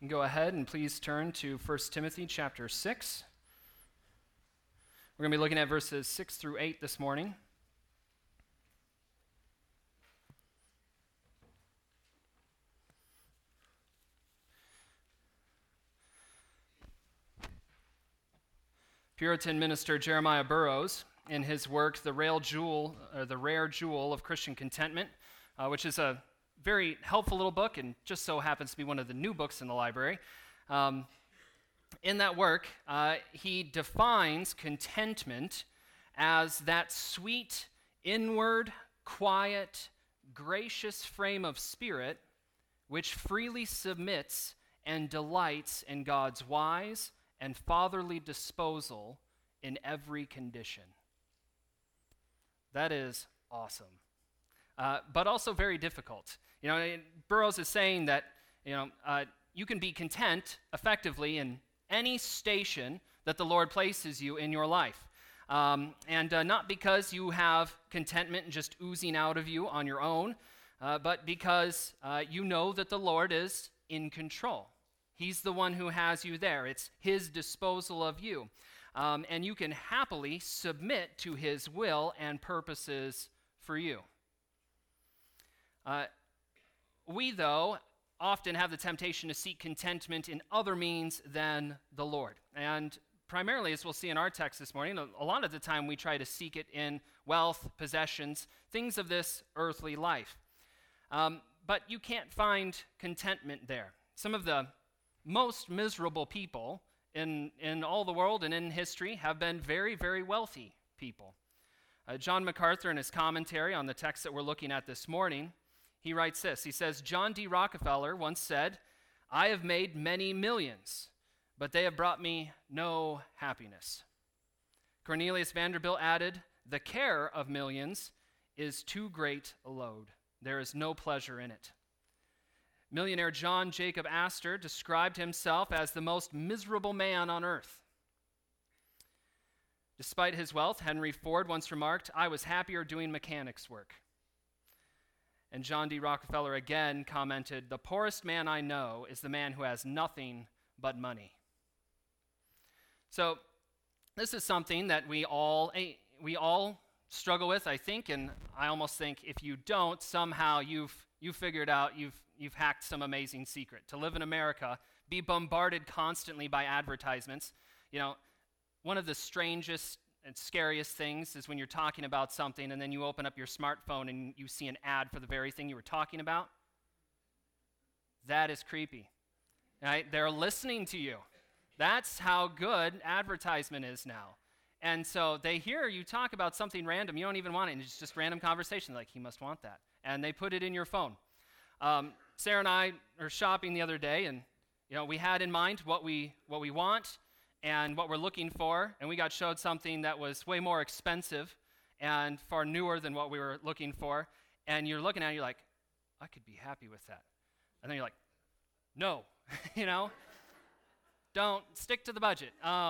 can go ahead and please turn to 1 Timothy chapter 6. We're going to be looking at verses 6 through 8 this morning. Puritan minister Jeremiah Burroughs, in his work, The Rare Jewel of Christian Contentment, which is a very helpful little book and just so happens to be one of the new books in the library. In that work, he defines contentment as that sweet, inward, quiet, gracious frame of spirit which freely submits and delights in God's wise and fatherly disposal in every condition. That is awesome, but also very difficult. Burroughs is saying that you can be content effectively in any station that the Lord places you in your life, and not because you have contentment just oozing out of you on your own, but because you know that the Lord is in control. He's the one who has you there. It's His disposal of you. And you can happily submit to His will and purposes for you. We, though, often have the temptation to seek contentment in other means than the Lord. And primarily, as we'll see in our text this morning, a lot of the time we try to seek it in wealth, possessions, things of this earthly life. But you can't find contentment there. Some of the most miserable people in all the world and in history have been very, very wealthy people. John MacArthur, in his commentary on the text that we're looking at this morning, he writes this. He says, John D. Rockefeller once said, "I have made many millions, but they have brought me no happiness." Cornelius Vanderbilt added, "The care of millions is too great a load. There is no pleasure in it." Millionaire John Jacob Astor described himself as the most miserable man on earth. Despite his wealth, Henry Ford once remarked, "I was happier doing mechanics work." And John D. Rockefeller again commented, "The poorest man I know is the man who has nothing but money." So this is something that we all struggle with, I think, and I almost think if you don't, somehow you've figured out, you've hacked some amazing secret. To live in America, be bombarded constantly by advertisements. One of the strangest and scariest things is when you're talking about something and then you open up your smartphone and you see an ad for the very thing you were talking about. That is creepy. Right? They're listening to you. That's how good advertisement is now. And so they hear you talk about something random. You don't even want it. And it's just random conversation. Like, he must want that. And they put it in your phone. Sarah and I were shopping the other day, and we had in mind what we want and what we're looking for, and we got showed something that was way more expensive and far newer than what we were looking for. And you're looking at it, you're like, I could be happy with that. And then you're like, no, don't stick to the budget.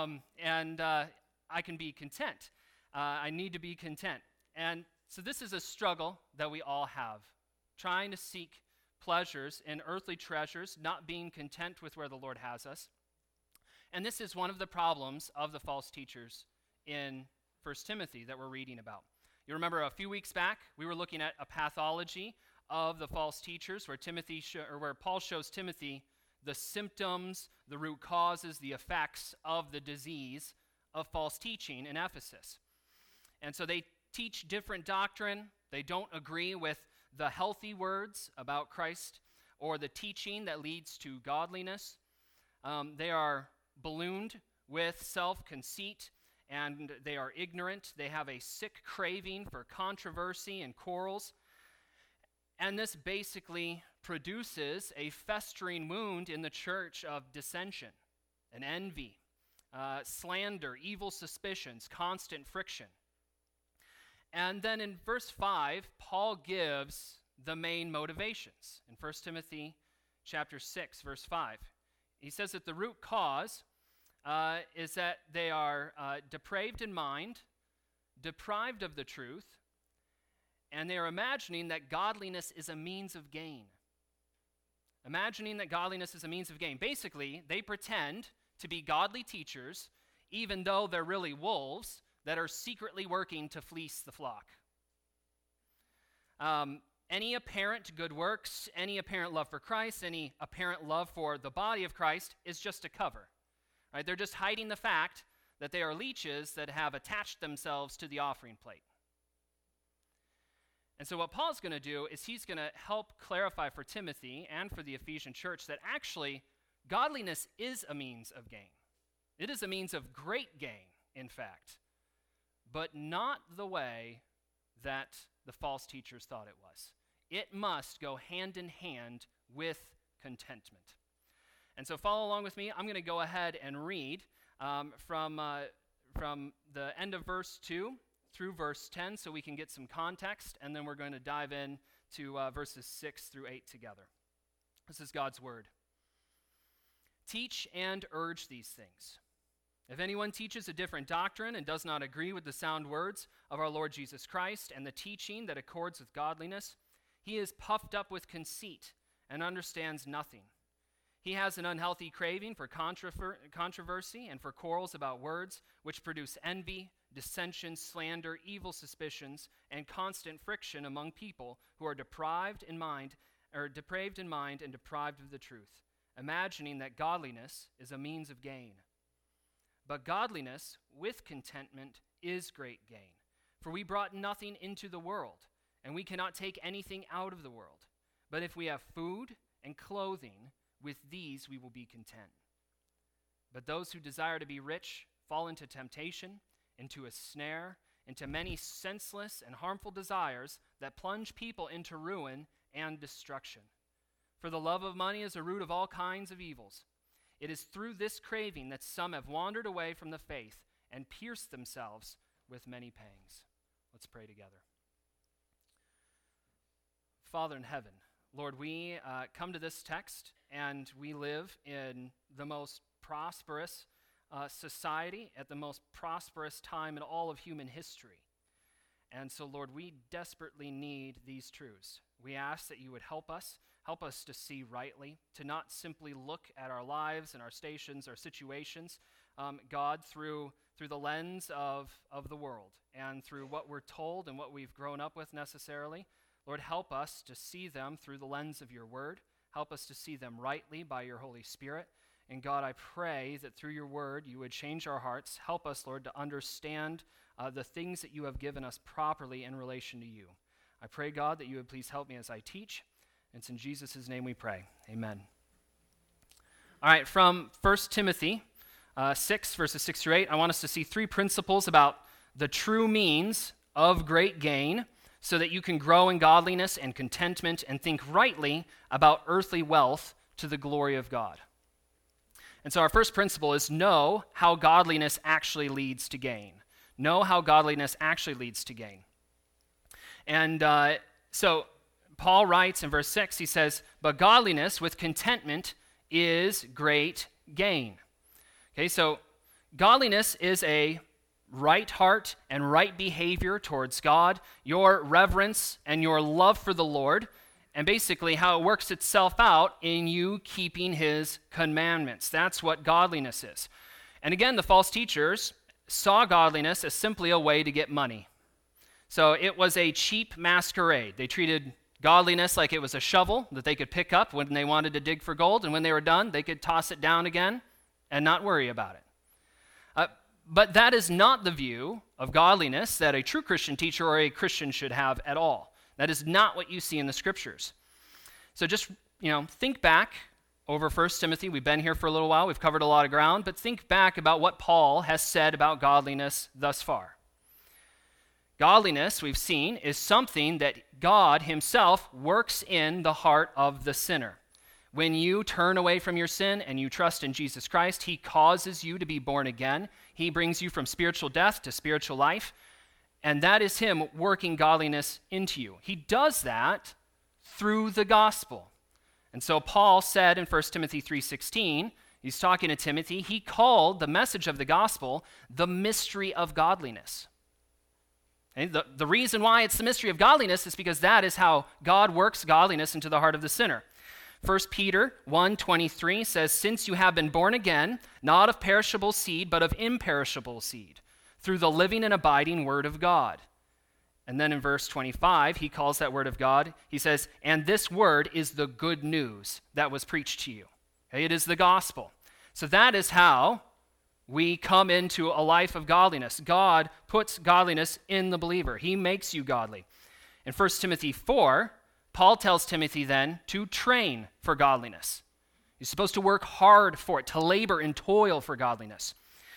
I can be content. I need to be content. And so this is a struggle that we all have, trying to seek pleasures in earthly treasures, not being content with where the Lord has us. And this is one of the problems of the false teachers in 1 Timothy that we're reading about. You remember a few weeks back, we were looking at a pathology of the false teachers where Paul shows Timothy the symptoms, the root causes, the effects of the disease of false teaching in Ephesus. And so they teach different doctrine. They don't agree with the healthy words about Christ or the teaching that leads to godliness. They are ballooned with self-conceit, and they are ignorant. They have a sick craving for controversy and quarrels. And this basically produces a festering wound in the church of dissension and envy, slander, evil suspicions, constant friction. And then in verse 5, Paul gives the main motivations. In 1 Timothy chapter 6, verse 5, he says that the root cause is that they are depraved in mind, deprived of the truth, and they are imagining that godliness is a means of gain. imagining that godliness is a means of gain. Basically, they pretend to be godly teachers, even though they're really wolves that are secretly working to fleece the flock. Any apparent good works, any apparent love for Christ, any apparent love for the body of Christ is just a cover. Right? They're just hiding the fact that they are leeches that have attached themselves to the offering plate. And so what Paul's going to do is he's going to help clarify for Timothy and for the Ephesian church that actually godliness is a means of gain. It is a means of great gain, in fact, but not the way that the false teachers thought it was. It must go hand in hand with contentment. And so follow along with me. I'm going to go ahead and read from the end of verse 2 through verse 10 so we can get some context, and then we're going to dive in to verses 6 through 8 together. This is God's word. Teach and urge these things. If anyone teaches a different doctrine and does not agree with the sound words of our Lord Jesus Christ and the teaching that accords with godliness, he is puffed up with conceit and understands nothing. He has an unhealthy craving for controversy and for quarrels about words, which produce envy, dissension, slander, evil suspicions, and constant friction among people who are depraved in mind and deprived of the truth, imagining that godliness is a means of gain. But godliness with contentment is great gain. For we brought nothing into the world, and we cannot take anything out of the world. But if we have food and clothing, with these we will be content. But those who desire to be rich fall into temptation, into a snare, into many senseless and harmful desires that plunge people into ruin and destruction. For the love of money is a root of all kinds of evils. It is through this craving that some have wandered away from the faith and pierced themselves with many pangs. Let's pray together. Father in heaven, Lord, we come to this text and we live in the most prosperous society at the most prosperous time in all of human history. And so, Lord, we desperately need these truths. We ask that you would help us to see rightly, to not simply look at our lives and our stations, our situations, God, through the lens of the world and through what we're told and what we've grown up with necessarily. Lord, help us to see them through the lens of your word. Help us to see them rightly by your Holy Spirit. And God, I pray that through your word you would change our hearts. Help us, Lord, to understand the things that you have given us properly in relation to you. I pray, God, that you would please help me as I teach. It's in Jesus' name we pray. Amen. All right, from 1 Timothy 6, verses 6 through 8, I want us to see three principles about the true means of great gain so that you can grow in godliness and contentment and think rightly about earthly wealth to the glory of God. And so our first principle is know how godliness actually leads to gain. Know how godliness actually leads to gain. And so Paul writes in verse 6, he says, but godliness with contentment is great gain. Okay, so godliness is a right heart and right behavior towards God, your reverence and your love for the Lord, and basically how it works itself out in you keeping his commandments. That's what godliness is. And again, the false teachers saw godliness as simply a way to get money. So it was a cheap masquerade. They treated godliness like it was a shovel that they could pick up when they wanted to dig for gold, and when they were done, they could toss it down again and not worry about it. But that is not the view of godliness that a true Christian teacher or a Christian should have at all. That is not what you see in the scriptures. So just, think back over 1 Timothy. We've been here for a little while. We've covered a lot of ground, but think back about what Paul has said about godliness thus far. Godliness, we've seen, is something that God himself works in the heart of the sinner. When you turn away from your sin and you trust in Jesus Christ, he causes you to be born again. He brings you from spiritual death to spiritual life, and that is him working godliness into you. He does that through the gospel. And so Paul said in 1 Timothy 3:16, he's talking to Timothy, he called the message of the gospel the mystery of godliness. Okay? The reason why it's the mystery of godliness is because that is how God works godliness into the heart of the sinner. 1 Peter 1:23 says, "Since you have been born again, not of perishable seed, but of imperishable seed, through the living and abiding word of God." And then in verse 25, he calls that word of God, he says, "And this word is the good news that was preached to you." Okay, it is the gospel. So that is how we come into a life of godliness. God puts godliness in the believer. He makes you godly. In 1 Timothy 4, Paul tells Timothy then to train for godliness. He's supposed to work hard for it, to labor and toil for godliness.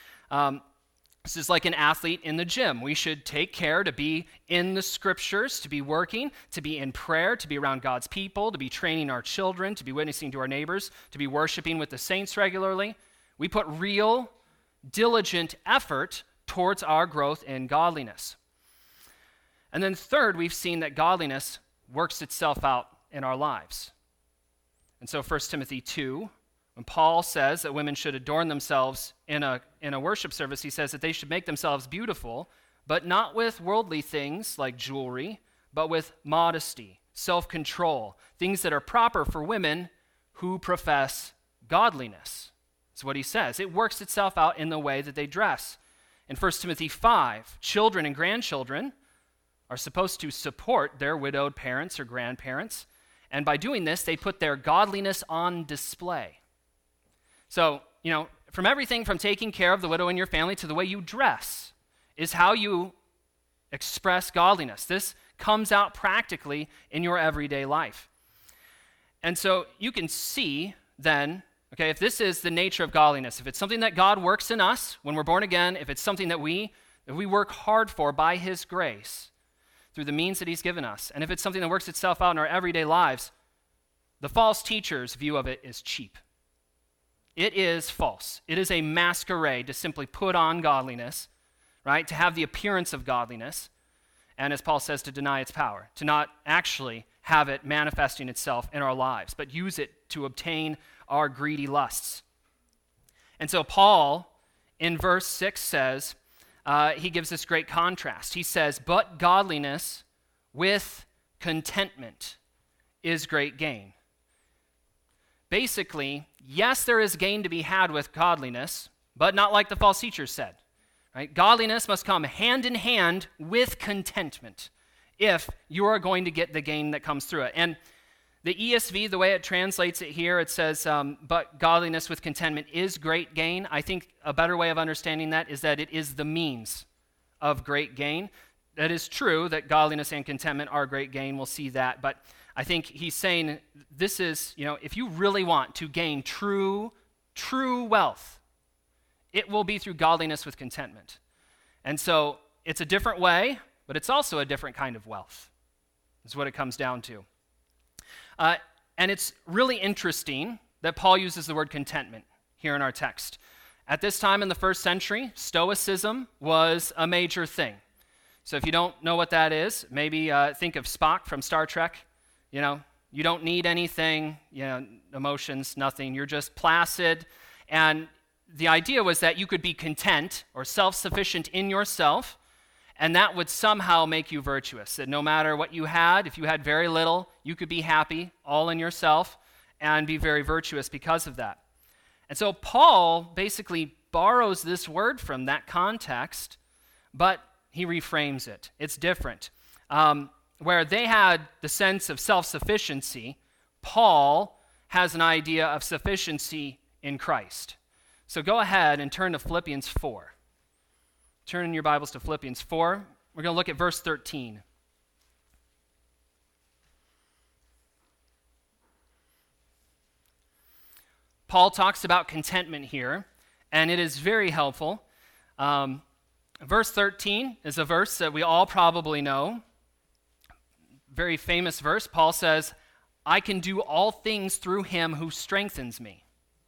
This is like an athlete in the gym. We should take care to be in the scriptures, to be working, to be in prayer, to be around God's people, to be training our children, to be witnessing to our neighbors, to be worshiping with the saints regularly. We put real, diligent effort towards our growth in godliness. And then third, we've seen that godliness works itself out in our lives. And so 1 Timothy 2, when Paul says that women should adorn themselves in a worship service, he says that they should make themselves beautiful, but not with worldly things like jewelry, but with modesty, self-control, things that are proper for women who profess godliness. That's what he says. It works itself out in the way that they dress. In 1 Timothy 5, children and grandchildren are supposed to support their widowed parents or grandparents, and by doing this, they put their godliness on display. So, from everything from taking care of the widow in your family to the way you dress is how you express godliness. This comes out practically in your everyday life. And so you can see then, okay, if this is the nature of godliness, if it's something that God works in us when we're born again, if it's something that we work hard for by his grace, through the means that he's given us, and if it's something that works itself out in our everyday lives, the false teacher's view of it is cheap. It is false. It is a masquerade to simply put on godliness, right? To have the appearance of godliness, and as Paul says, to deny its power, to not actually have it manifesting itself in our lives, but use it to obtain our greedy lusts. And so Paul, in verse 6 says, he gives this great contrast. He says, "But godliness with contentment is great gain." Basically, yes, there is gain to be had with godliness, but not like the false teachers said. Right? Godliness must come hand in hand with contentment if you are going to get the gain that comes through it. And the ESV, the way it translates it here, it says, "But godliness with contentment is great gain." I think a better way of understanding that is that it is the means of great gain. That is true that godliness and contentment are great gain. We'll see that. But I think he's saying this is, if you really want to gain true wealth, it will be through godliness with contentment. And so it's a different way, but it's also a different kind of wealth, is what it comes down to. And it's really interesting that Paul uses the word contentment here in our text. At this time in the first century, Stoicism was a major thing. So if you don't know what that is, maybe think of Spock from Star Trek. You don't need anything, emotions, nothing. You're just placid. And the idea was that you could be content or self-sufficient in yourself, and that would somehow make you virtuous. That no matter what you had, if you had very little, you could be happy all in yourself and be very virtuous because of that. And so Paul basically borrows this word from that context, but he reframes it. It's different. Where they had the sense of self-sufficiency, Paul has an idea of sufficiency in Christ. So go ahead and turn to Philippians 4. Turn in your Bibles to Philippians 4. We're going to look at verse 13. Paul talks about contentment here, and it is very helpful. Verse 13 is a verse that we all probably know. Very famous verse. Paul says, "I can do all things through him who strengthens me."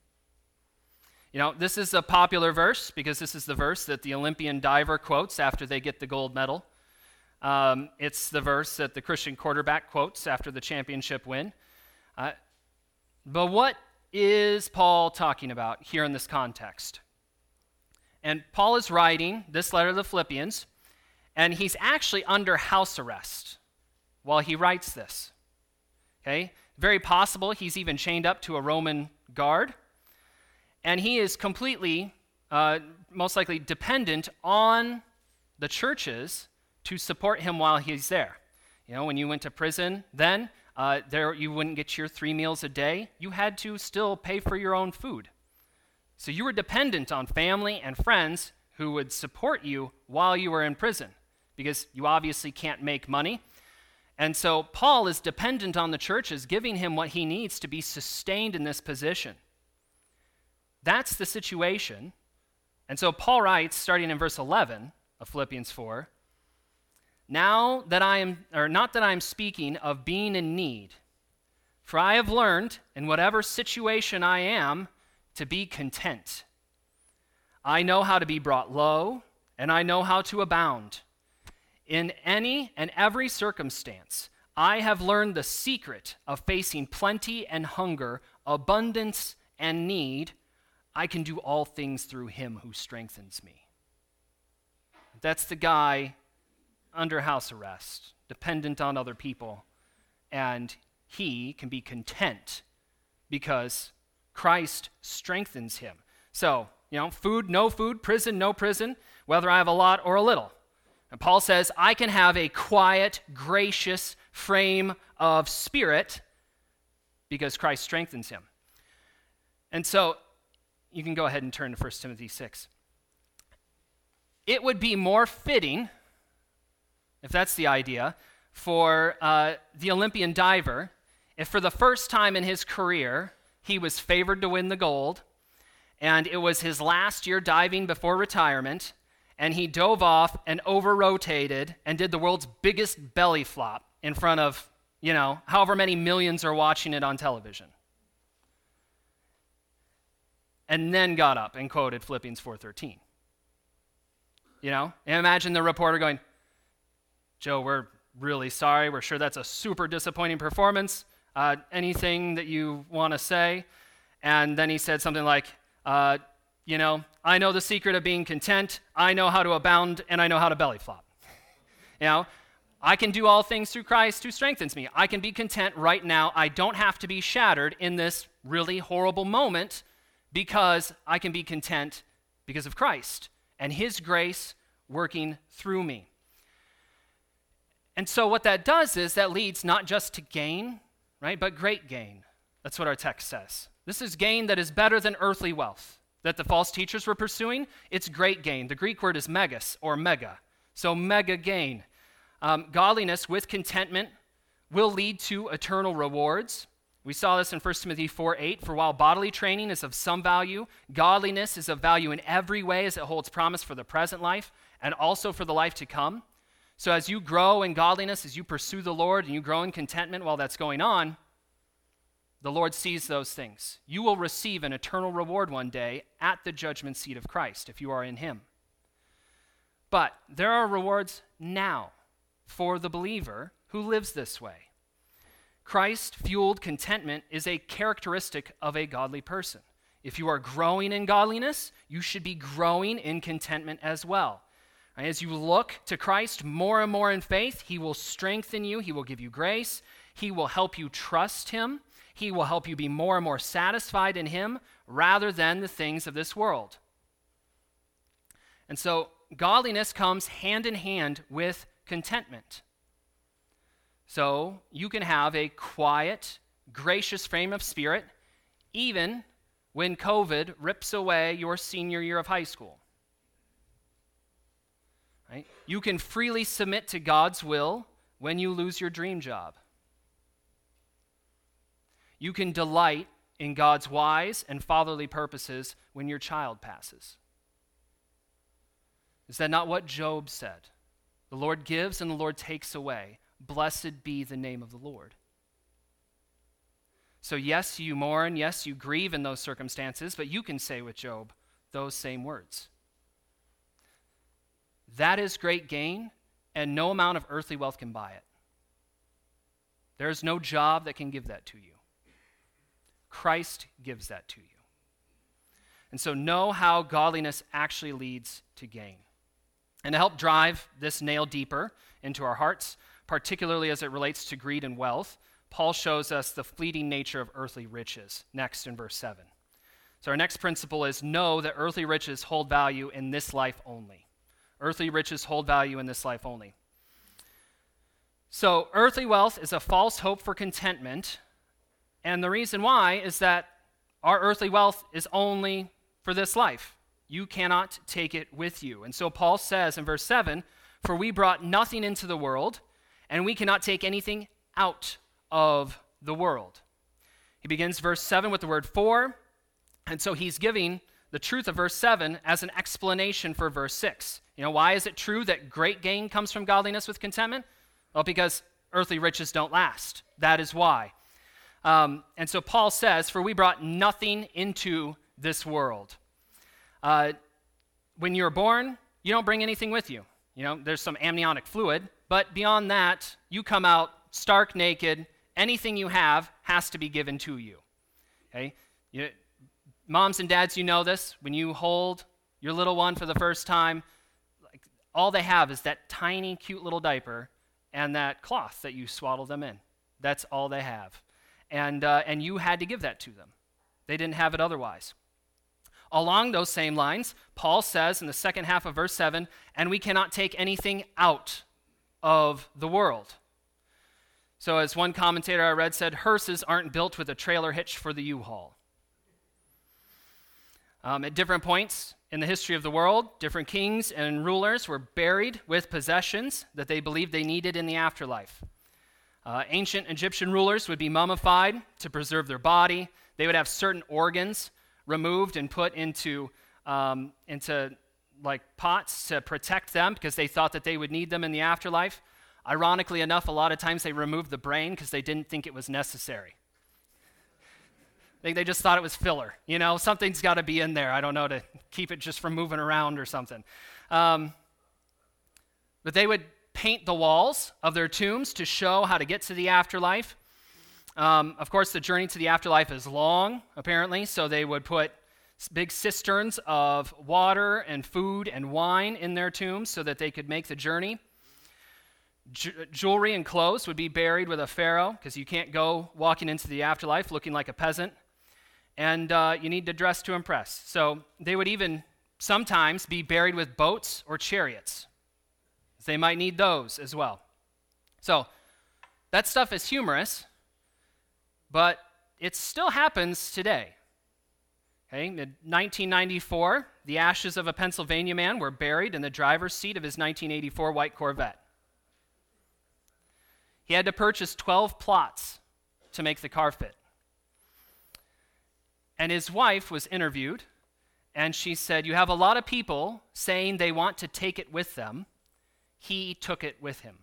This is a popular verse because this is the verse that the Olympian diver quotes after they get the gold medal. It's the verse that the Christian quarterback quotes after the championship win. But what is Paul talking about here in this context? And Paul is writing this letter to the Philippians, and he's actually under house arrest while he writes this. Okay? Very possible he's even chained up to a Roman guard. And he is completely, most likely, dependent on the churches to support him while he's there. You know, when you went to prison then, there you wouldn't get your 3 meals a day. You had to still pay for your own food. So you were dependent on family and friends who would support you while you were in prison, because you obviously can't make money. And so Paul is dependent on the churches, giving him what he needs to be sustained in this position. That's the situation. And so Paul writes, starting in verse 11 of Philippians 4, not that I am speaking of being in need, for I have learned in whatever situation I am to be content. I know how to be brought low, and I know how to abound. In any and every circumstance, I have learned the secret of facing plenty and hunger, abundance and need. I can do all things through him who strengthens me. That's the guy under house arrest, dependent on other people, and he can be content because Christ strengthens him. So, food, no food, prison, no prison, whether I have a lot or a little. And Paul says, I can have a quiet, gracious frame of spirit because Christ strengthens him. And so, you can go ahead and turn to 1 Timothy 6. It would be more fitting, if that's the idea, for the Olympian diver, if for the first time in his career, he was favored to win the gold, and it was his last year diving before retirement, and he dove off and over-rotated and did the world's biggest belly flop in front of, however many millions are watching it on television. And then got up and quoted Philippians 4:13. And imagine the reporter going, Joe, we're really sorry. We're sure that's a super disappointing performance. Anything that you want to say? And then he said something like, I know the secret of being content. I know how to abound, and I know how to belly flop. I can do all things through Christ who strengthens me. I can be content right now. I don't have to be shattered in this really horrible moment because I can be content because of Christ and his grace working through me. And so what that does is that leads not just to gain, right, but great gain. That's what our text says. This is gain that is better than earthly wealth that the false teachers were pursuing. It's great gain. The Greek word is megas or mega. So mega gain. Godliness with contentment will lead to eternal rewards. We saw this in 1 Timothy 4:8. For while bodily training is of some value, godliness is of value in every way as it holds promise for the present life and also for the life to come. So as you grow in godliness, as you pursue the Lord and you grow in contentment while that's going on, the Lord sees those things. You will receive an eternal reward one day at the judgment seat of Christ if you are in him. But there are rewards now for the believer who lives this way. Christ-fueled contentment is a characteristic of a godly person. If you are growing in godliness, you should be growing in contentment as well. As you look to Christ more and more in faith, he will strengthen you. He will give you grace. He will help you trust him. He will help you be more and more satisfied in him rather than the things of this world. And so godliness comes hand in hand with contentment. So you can have a quiet, gracious frame of spirit even when COVID rips away your senior year of high school. Right? You can freely submit to God's will when you lose your dream job. You can delight in God's wise and fatherly purposes when your child passes. Is that not what Job said? The Lord gives and the Lord takes away. Blessed be the name of the Lord. So yes, you mourn, yes, you grieve in those circumstances, but you can say with Job those same words. That is great gain, and no amount of earthly wealth can buy it. There is no job that can give that to you. Christ gives that to you. And so know how godliness actually leads to gain. And to help drive this nail deeper into our hearts, particularly as it relates to greed and wealth, Paul shows us the fleeting nature of earthly riches next in verse 7. So our next principle is know that earthly riches hold value in this life only. Earthly riches hold value in this life only. So earthly wealth is a false hope for contentment, and the reason why is that our earthly wealth is only for this life. You cannot take it with you. And so Paul says in verse 7, "For we brought nothing into the world, and we cannot take anything out of the world." He begins verse 7 with the word "for," and so he's giving the truth of verse 7 as an explanation for verse 6. Why is it true that great gain comes from godliness with contentment? Well, because earthly riches don't last. That is why. And so Paul says, "For we brought nothing into this world." When you're born, you don't bring anything with you. There's some amniotic fluid, but beyond that, you come out stark naked. Anything you have has to be given to you. Okay? Moms and dads, you know this. When you hold your little one for the first time, all they have is that tiny, cute little diaper and that cloth that you swaddle them in. That's all they have. And you had to give that to them. They didn't have it otherwise. Along those same lines, Paul says in the second half of verse 7, "And we cannot take anything out of the world." So as one commentator I read said, hearses aren't built with a trailer hitch for the U-Haul. At different points in the history of the world, different kings and rulers were buried with possessions that they believed they needed in the afterlife. Ancient Egyptian rulers would be mummified to preserve their body. They would have certain organs removed and put into pots to protect them because they thought that they would need them in the afterlife. Ironically enough, a lot of times they removed the brain because they didn't think it was necessary. They just thought it was filler. Something's got to be in there, I don't know, to keep it just from moving around or something. But they would paint the walls of their tombs to show how to get to the afterlife. Of course, the journey to the afterlife is long, apparently, so they would put big cisterns of water and food and wine in their tombs so that they could make the journey. Jewelry and clothes would be buried with a pharaoh because you can't go walking into the afterlife looking like a peasant. And you need to dress to impress. So they would even sometimes be buried with boats or chariots. They might need those as well. So that stuff is humorous, but it still happens today. Okay, in 1994, the ashes of a Pennsylvania man were buried in the driver's seat of his 1984 white Corvette. He had to purchase 12 plots to make the car fit. And his wife was interviewed, and she said, "You have a lot of people saying they want to take it with them. He took it with him."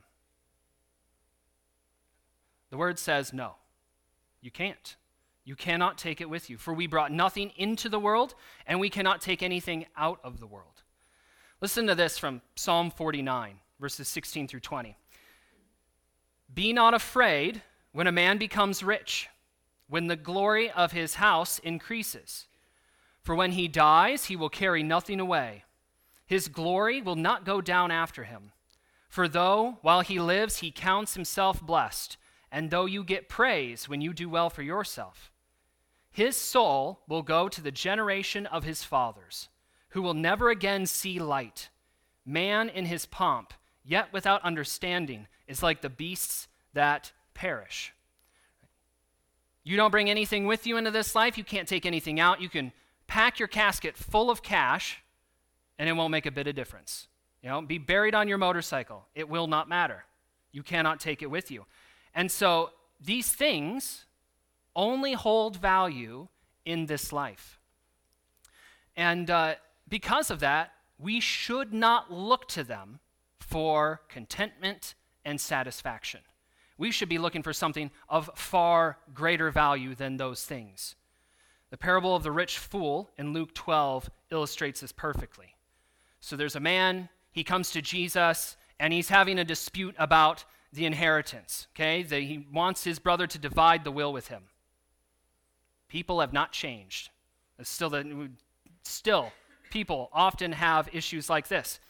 The word says no. You can't. You cannot take it with you. "For we brought nothing into the world, and we cannot take anything out of the world." Listen to this from Psalm 49, verses 16 through 20. "Be not afraid when a man becomes rich, when the glory of his house increases. For when he dies, he will carry nothing away. His glory will not go down after him. For though, while he lives, he counts himself blessed, and though you get praise when you do well for yourself, his soul will go to the generation of his fathers, who will never again see light. Man in his pomp, yet without understanding, is like the beasts that perish." You don't bring anything with you into this life. You can't take anything out. You can pack your casket full of cash, and it won't make a bit of difference. Be buried on your motorcycle. It will not matter. You cannot take it with you. And so these things only hold value in this life. And because of that, we should not look to them for contentment and satisfaction. We should be looking for something of far greater value than those things. The parable of the rich fool in Luke 12 illustrates this perfectly. So there's a man, he comes to Jesus, and he's having a dispute about the inheritance, okay? He wants his brother to divide the will with him. People have not changed. Still, people often have issues like this.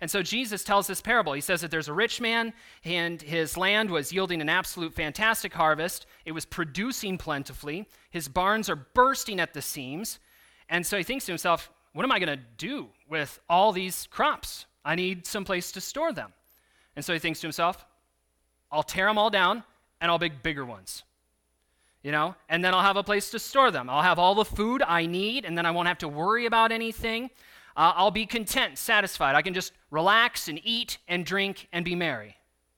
And so Jesus tells this parable. He says that there's a rich man, and his land was yielding an absolute fantastic harvest. It was producing plentifully. His barns are bursting at the seams. And so he thinks to himself, what am I going to do with all these crops? I need some place to store them. And so he thinks to himself, I'll tear them all down, and I'll make bigger ones. And then I'll have a place to store them. I'll have all the food I need, and then I won't have to worry about anything. I'll be content, satisfied. I can just relax and eat and drink and be merry.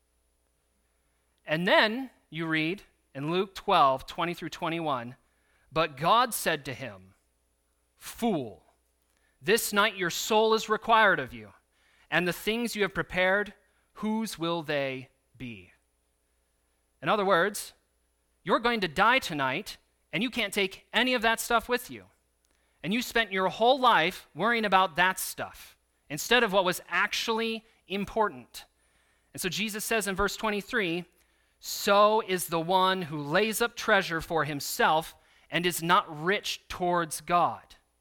And then you read in Luke 12, 20 through 21, but God said to him, fool, this night your soul is required of you, and the things you have prepared, whose will they be? In other words, you're going to die tonight, and you can't take any of that stuff with you. And you spent your whole life worrying about that stuff instead of what was actually important. And so Jesus says in verse 23, so is the one who lays up treasure for himself and is not rich towards God.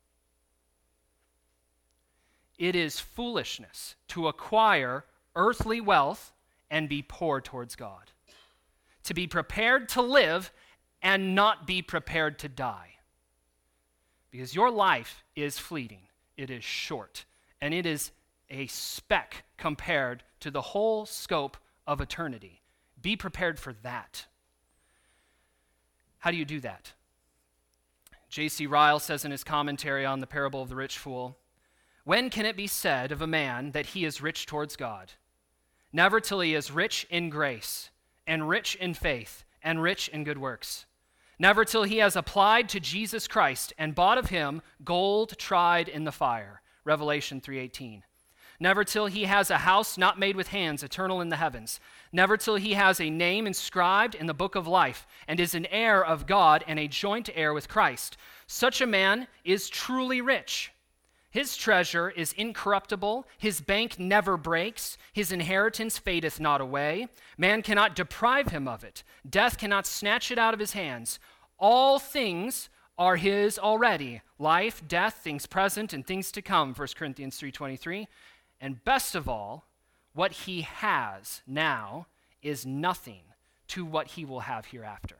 It is foolishness to acquire earthly wealth and be poor towards God. To be prepared to live and not be prepared to die. Because your life is fleeting, it is short, and it is a speck compared to the whole scope of eternity. Be prepared for that. How do you do that? J.C. Ryle says in his commentary on the parable of the rich fool, when can it be said of a man that he is rich towards God? Never till he is rich in grace, and rich in faith, and rich in good works. Never till he has applied to Jesus Christ and bought of him gold tried in the fire. Revelation 3:18. Never till he has a house not made with hands, eternal in the heavens. Never till he has a name inscribed in the book of life and is an heir of God and a joint heir with Christ. Such a man is truly rich. His treasure is incorruptible, his bank never breaks, his inheritance fadeth not away. Man cannot deprive him of it. Death cannot snatch it out of his hands. All things are his already. Life, death, things present, and things to come, 1 Corinthians 3:23. And best of all, what he has now is nothing to what he will have hereafter.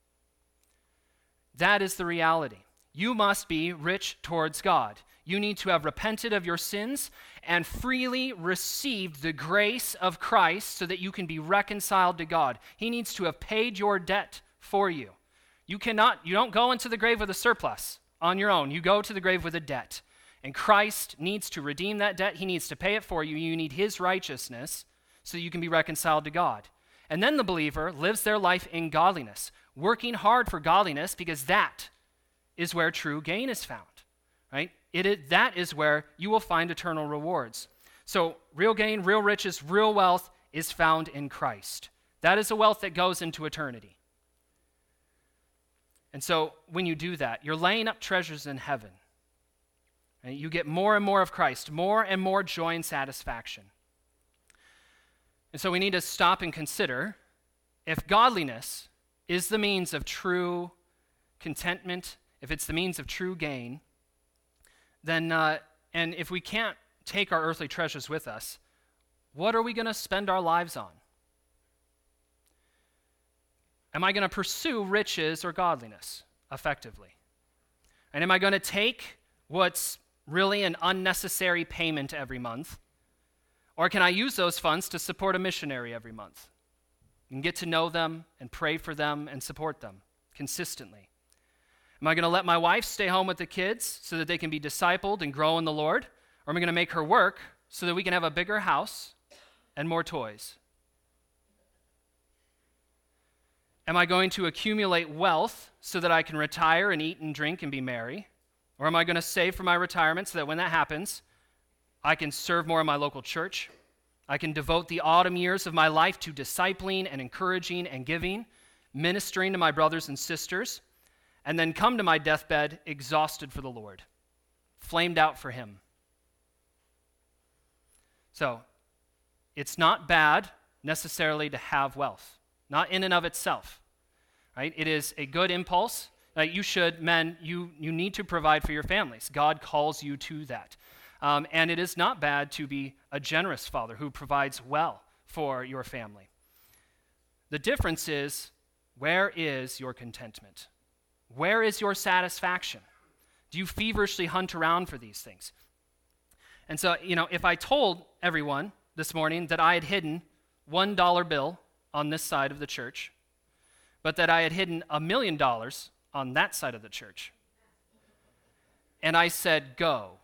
That is the reality. You must be rich towards God. You need to have repented of your sins and freely received the grace of Christ so that you can be reconciled to God. He needs to have paid your debt for you. You don't go into the grave with a surplus on your own. You go to the grave with a debt. And Christ needs to redeem that debt. He needs to pay it for you. You need his righteousness so that you can be reconciled to God. And then the believer lives their life in godliness, working hard for godliness because that is where true gain is found, right? That is where you will find eternal rewards. So real gain, real riches, real wealth is found in Christ. That is a wealth that goes into eternity. And so when you do that, you're laying up treasures in heaven. Right? You get more and more of Christ, more and more joy and satisfaction. And so we need to stop and consider if godliness is the means of true contentment, if it's the means of true gain, then, and if we can't take our earthly treasures with us, what are we going to spend our lives on? Am I going to pursue riches or godliness effectively? And am I going to take what's really an unnecessary payment every month? Or can I use those funds to support a missionary every month and get to know them and pray for them and support them consistently? Am I going to let my wife stay home with the kids so that they can be discipled and grow in the Lord? Or am I going to make her work so that we can have a bigger house and more toys? Am I going to accumulate wealth so that I can retire and eat and drink and be merry? Or am I going to save for my retirement so that when that happens, I can serve more in my local church? I can devote the autumn years of my life to discipling and encouraging and giving, ministering to my brothers and sisters, and then come to my deathbed exhausted for the Lord, flamed out for him. So, it's not bad necessarily to have wealth, not in and of itself, right? It is a good impulse. You should, men, you need to provide for your families. God calls you to that. And it is not bad to be a generous father who provides well for your family. The difference is, where is your contentment? Where is your satisfaction? Do you feverishly hunt around for these things? And so, if I told everyone this morning that I had hidden $1 bill on this side of the church, but that I had hidden $1 million on that side of the church, and I said, go.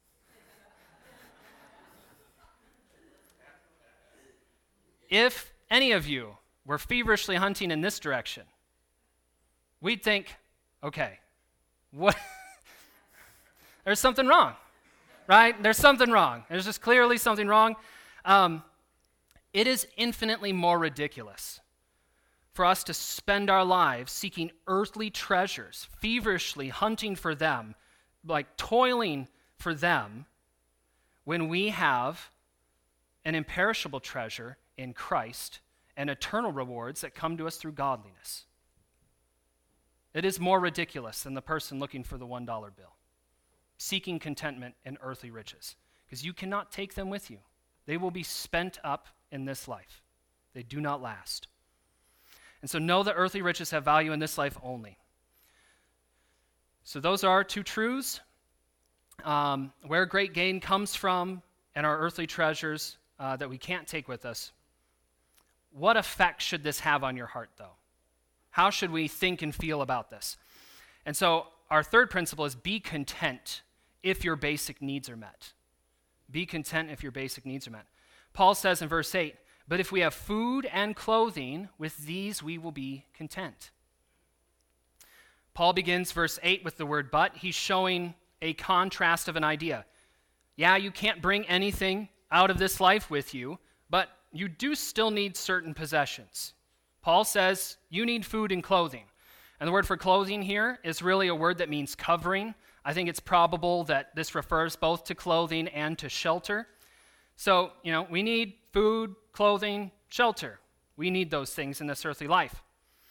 If any of you were feverishly hunting in this direction, we'd think, okay, what? There's something wrong, right? There's something wrong. There's just clearly something wrong. It is infinitely more ridiculous for us to spend our lives seeking earthly treasures, feverishly hunting for them, like toiling for them, when we have an imperishable treasure in Christ and eternal rewards that come to us through godliness. It is more ridiculous than the person looking for the $1 bill, seeking contentment in earthly riches, because you cannot take them with you. They will be spent up in this life. They do not last. And so know that earthly riches have value in this life only. So those are two truths. Where great gain comes from and our earthly treasures that we can't take with us. What effect should this have on your heart, though? How should we think and feel about this? And so our third principle is be content if your basic needs are met. Be content if your basic needs are met. Paul says in verse 8, but if we have food and clothing, with these we will be content. Paul begins verse 8 with the word but. He's showing a contrast of an idea. Yeah, you can't bring anything out of this life with you, but you do still need certain possessions. Paul says you need food and clothing. And the word for clothing here is really a word that means covering. I think it's probable that this refers both to clothing and to shelter. So, we need food, clothing, shelter. We need those things in this earthly life.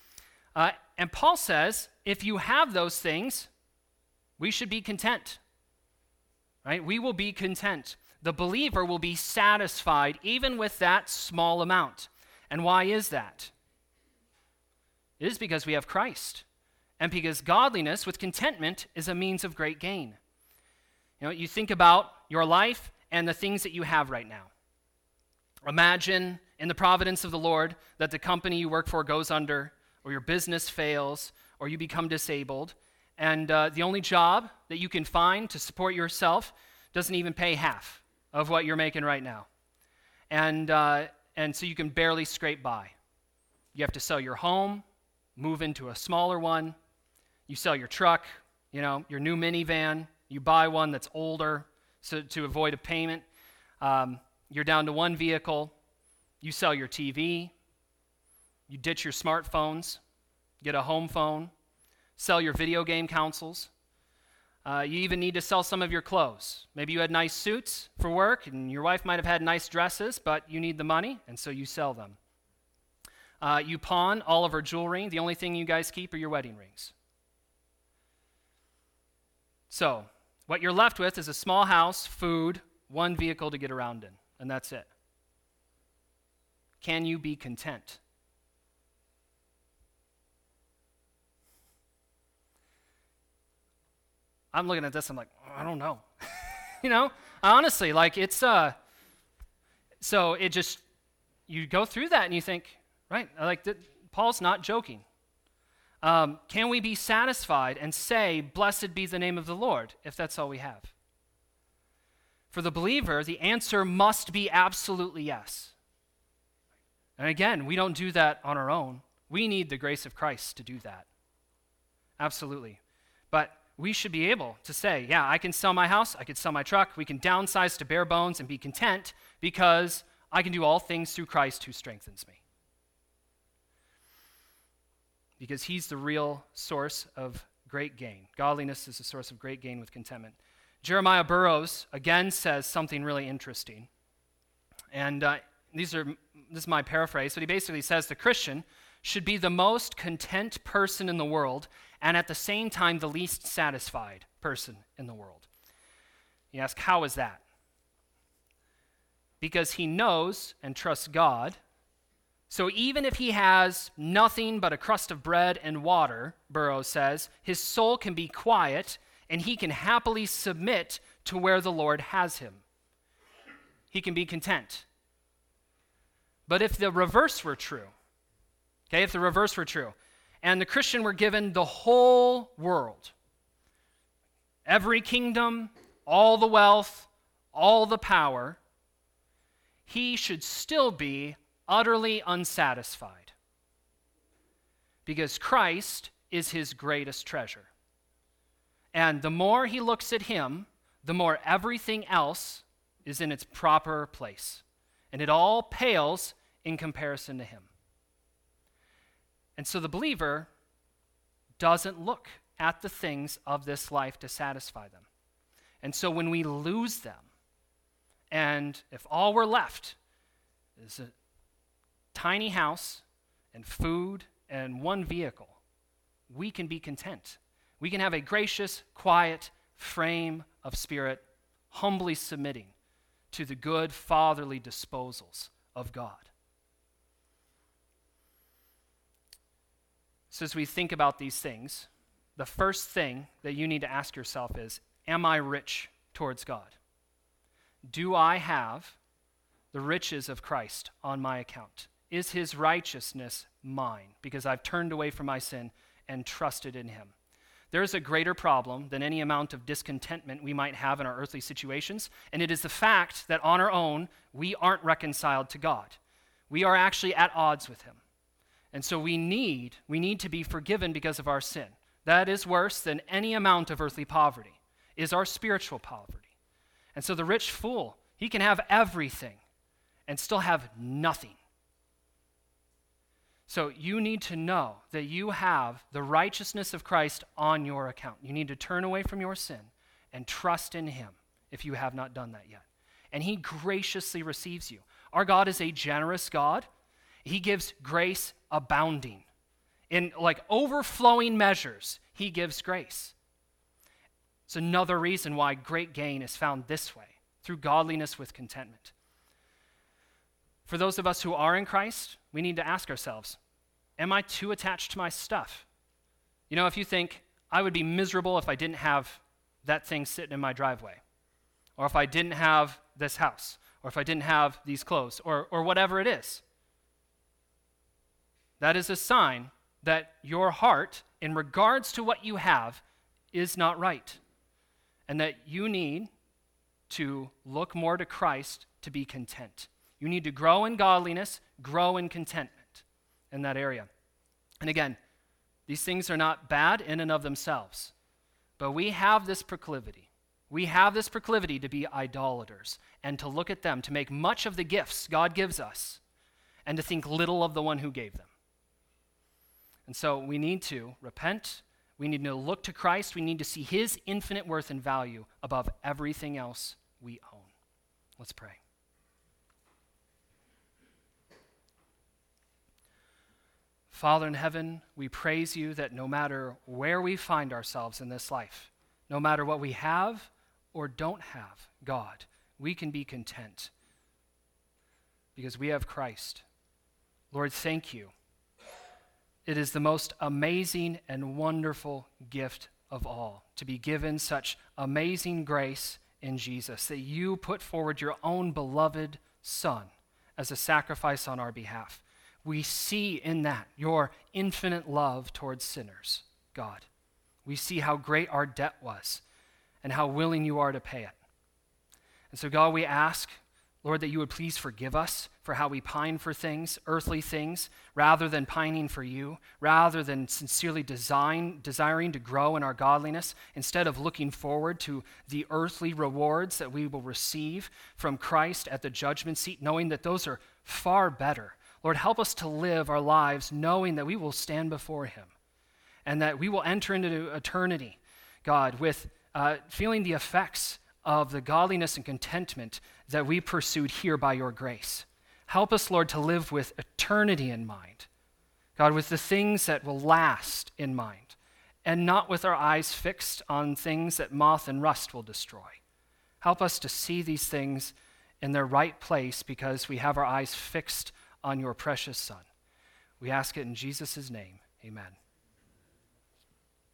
And Paul says, if you have those things, we should be content. Right? We will be content. The believer will be satisfied even with that small amount. And why is that? It is because we have Christ. And because godliness with contentment is a means of great gain. You think about your life and the things that you have right now. Imagine in the providence of the Lord that the company you work for goes under, or your business fails, or you become disabled, and the only job that you can find to support yourself doesn't even pay half of what you're making right now. And so you can barely scrape by. You have to sell your home, move into a smaller one. You sell your truck, your new minivan. You buy one that's older so to avoid a payment. You're down to one vehicle. You sell your TV. You ditch your smartphones, get a home phone, sell your video game consoles. You even need to sell some of your clothes. Maybe you had nice suits for work, and your wife might have had nice dresses, but you need the money, and so you sell them. You pawn all of her jewelry. The only thing you guys keep are your wedding rings. So, what you're left with is a small house, food, one vehicle to get around in, and that's it. Can you be content? I'm looking at this, I'm like, I don't know. Honestly, it's, so it just, you go through that and you think, right, Paul's not joking. Can we be satisfied and say, blessed be the name of the Lord, if that's all we have? For the believer, the answer must be absolutely yes. And again, we don't do that on our own. We need the grace of Christ to do that. Absolutely. But we should be able to say, yeah, I can sell my house, I can sell my truck, we can downsize to bare bones and be content because I can do all things through Christ who strengthens me. Because he's the real source of great gain. Godliness is a source of great gain with contentment. Jeremiah Burroughs again says something really interesting. And this is my paraphrase, but he basically says the Christian should be the most content person in the world and at the same time the least satisfied person in the world. You ask, how is that? Because he knows and trusts God. So even if he has nothing but a crust of bread and water, Burroughs says, his soul can be quiet and he can happily submit to where the Lord has him. He can be content. But if the reverse were true, if the reverse were true, and the Christian were given the whole world, every kingdom, all the wealth, all the power, he should still be utterly unsatisfied because Christ is his greatest treasure. And the more he looks at him, the more everything else is in its proper place. And it all pales in comparison to him. And so the believer doesn't look at the things of this life to satisfy them. And so when we lose them, and if all we're left is a tiny house and food and one vehicle, we can be content. We can have a gracious, quiet frame of spirit, humbly submitting to the good fatherly disposals of God. So as we think about these things, the first thing that you need to ask yourself is, am I rich towards God? Do I have the riches of Christ on my account? Is his righteousness mine because I've turned away from my sin and trusted in him? There is a greater problem than any amount of discontentment we might have in our earthly situations, and it is the fact that on our own, we aren't reconciled to God. We are actually at odds with him. And so we need to be forgiven because of our sin. That is worse than any amount of earthly poverty, is our spiritual poverty. And so the rich fool, he can have everything and still have nothing. So you need to know that you have the righteousness of Christ on your account. You need to turn away from your sin and trust in him if you have not done that yet. And he graciously receives you. Our God is a generous God. He gives grace abounding. In like overflowing measures, he gives grace. It's another reason why great gain is found this way, through godliness with contentment. For those of us who are in Christ, we need to ask ourselves, am I too attached to my stuff? You know, if you think, I would be miserable if I didn't have that thing sitting in my driveway, or if I didn't have this house, or if I didn't have these clothes, or whatever it is, that is a sign that your heart, in regards to what you have, is not right, and that you need to look more to Christ to be content. You need to grow in godliness, grow in contentment in that area. And again, these things are not bad in and of themselves, but we have this proclivity. We have this proclivity to be idolaters and to look at them, to make much of the gifts God gives us, and to think little of the one who gave them. And so we need to repent. We need to look to Christ. We need to see his infinite worth and value above everything else we own. Let's pray. Father in heaven, we praise you that no matter where we find ourselves in this life, no matter what we have or don't have, God, we can be content because we have Christ. Lord, thank you. It is the most amazing and wonderful gift of all to be given such amazing grace in Jesus, that you put forward your own beloved Son as a sacrifice on our behalf. We see in that your infinite love towards sinners, God. We see how great our debt was and how willing you are to pay it. And so, God, we ask, Lord, that you would please forgive us for how we pine for things, earthly things, rather than pining for you, rather than sincerely desiring to grow in our godliness, instead of looking forward to the earthly rewards that we will receive from Christ at the judgment seat, knowing that those are far better. Lord, help us to live our lives knowing that we will stand before him and that we will enter into eternity, God, with feeling the effects of the godliness and contentment that we pursued here by your grace. Help us, Lord, to live with eternity in mind, God, with the things that will last in mind, and not with our eyes fixed on things that moth and rust will destroy. Help us to see these things in their right place because we have our eyes fixed on your precious Son. We ask it in Jesus' name. Amen.